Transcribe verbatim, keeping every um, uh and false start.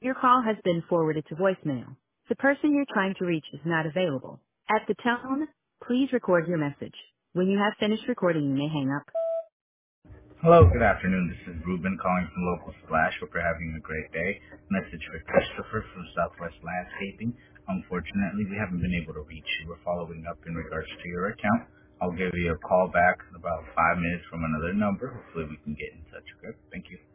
Your call has been forwarded to voicemail. The person you're trying to reach is not available. At the tone, please record your message. When you have finished recording, you may hang up. Hello, good afternoon. This is Ruben calling from Local Splash. Hope you're having a great day. Message for Christopher from Southwest Landscaping. Unfortunately, we haven't been able to reach you. We're following up in regards to your account. I'll give you a call back in about five minutes from another number. Hopefully we can get in touch. Okay? Thank you.